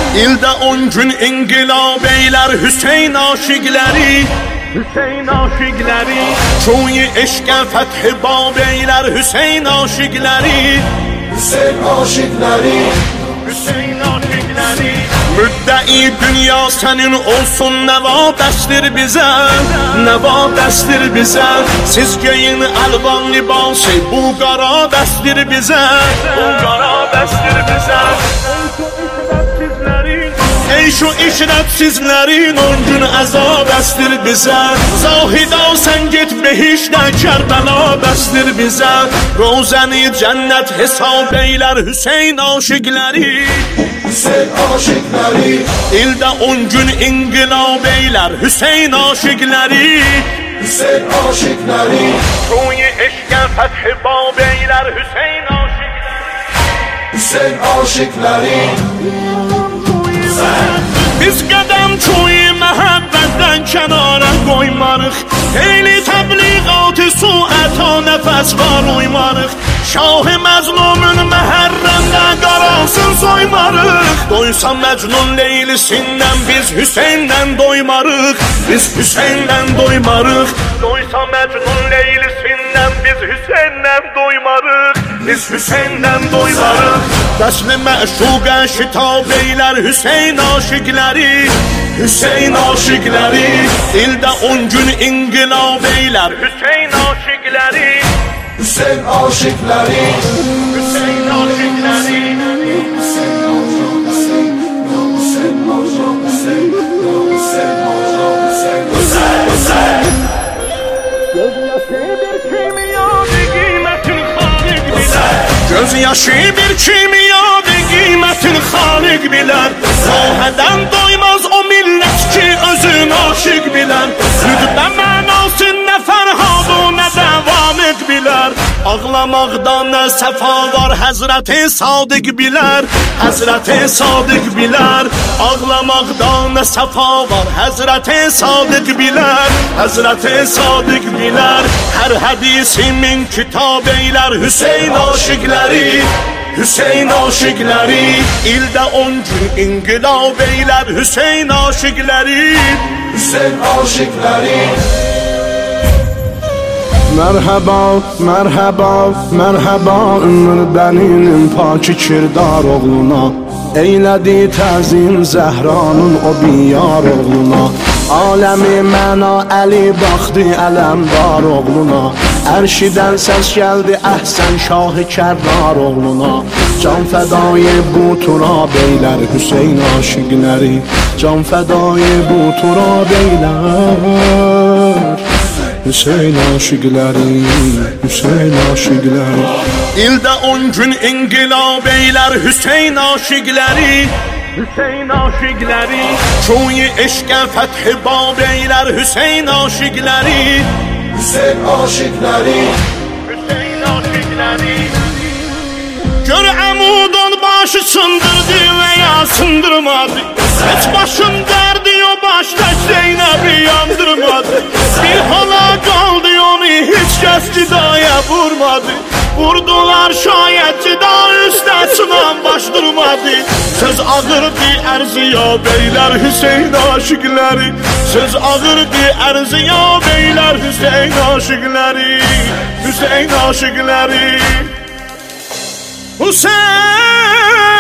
İldə 10 gün inqilab eylər Hüseyn aşiqləri, Hüseyn aşiqləri. Çoyu eşqə fəth bab eylər Hüseyn aşiqləri, Hüseyn aşiqləri, Hüseyn aşiqləri. Müddəi dünya sənin olsun, nəva bəsdir bizə, nəva bəsdir bizə. Siz geyin əlvan libası, bu qara bəsdir bizə, bu qara bəsdir bizə. Ey şu işrətsizlərin 10 gün əzab əsdir bizə. Zahida sən get behişdə, Kərbəla bəsdir bizə. Rozəni cənnət hesab eylər Hüseyn aşiqləri, Hüseyn aşiqləri. İldə 10 gün inqilab eylər Hüseyn aşiqləri, Hüseyn aşiqləri. Çoyu eşqə fəth bab eylər Hüseyn aşiqləri, Hüseyn aşiqləri. Biz qədəm çoyu məhəbbətdən kənara qoymarıq. Eyli təbliğatı suəta nəfəs var uymarıq. Şah-ı məzlumun məhərrəmdə qarasın soymarıq. Doysa Məcnun leylisindən biz Hüseyndən doymarıq, biz Hüseyndən doymarıq. Doysa Məcnun leylisindən biz Hüseyndən doymarıq, biz Hüseyndən doymarıq. Bəsli məşuqə şitab eylər Hüseyn aşiqləri, Hüseyn aşiqləri. İldə 10 gün inqilab eylər Hüseyn aşiqləri, Hüseyn aşiqləri. Hüseyn aşiqləri. Göz yaşı bir kimyadır, qiymətin xaliq bilər. Sahədən doymaz o millət ki, özün aşiq bilər. Rütbə mənası nə fərhad o nə dəvamiq bilər. Ağlamaqda nə səfa var, Həzrəti Sadiq bilər, Həzrəti Sadiq bilər. Ağlamaqda nə səfa var, Həzrəti Sadiq bilər, Həzrəti Sadiq bilər. Hər hədisimin kitab eylər Hüseyn aşiqləri, Hüseyn aşiqləri. İldə 10 gün inqilab eylər Hüseyn aşiqləri, Hüseyn aşiqləri. Mərhəba, mərhəba, mərhəba ömür bəninin paki kirdar oğluna. Eylədi təzim Zəhranın o biyar oğluna. Aləmi məna Əli baxdı ələmdar oğluna. Ərşidən səs gəldi əhsən Şah-ı Kərrar oğluna. Can fədayı bu turab eylər Hüseyn aşiqləri, can fədayı bu turab eylər Hüseyn aşiqləri, Hüseyn aşiqləri. İldə 10 gün inqilab eylər Hüseyn aşiqləri, Hüseyn aşiqləri. Çoyu eşqə fəth bab eylər Hüseyn aşiqləri, Hüseyn aşiqləri. Hüseyn aşiqləri. Gör əmudun başı sındırdı və ya sındırmadı. Heç başın dərdi o başda Zeynəbi yandırmadı. Bir hala qaldı onu heç kəs cidaya vurmadı. Vurdular şayət cida üstəsindən baş durmadı. Söz ağırdı ərziya beylər Hüseyn aşiqləri, söz ağırdı ərziya beylər Hüseyn aşiqləri, Hüseyn aşiqləri. Hüseyn